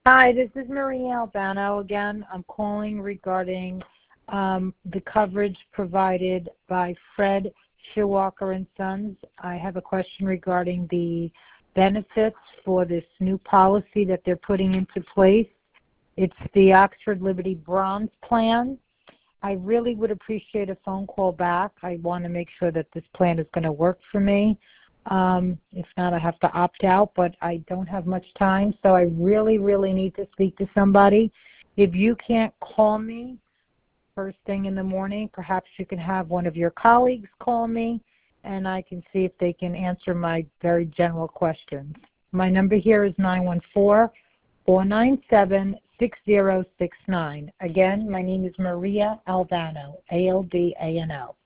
Hi, this is Maria Albano again. I'm calling regarding the coverage provided by Fred Shewalker and Sons. I have a question regarding the benefits for this new policy that they're putting into place. It's the Oxford Liberty Bronze Plan. I really would appreciate a phone call back. I want to make sure that this plan is going to work for me. If not, I have to opt out, but I don't have much time, so I really, really need to speak to somebody. If you can't call me first thing in the morning, perhaps you can have one of your colleagues call me, and I can see if they can answer my very general questions. My number here is 914-497-6069. Again, my name is Maria Albano, Aldano.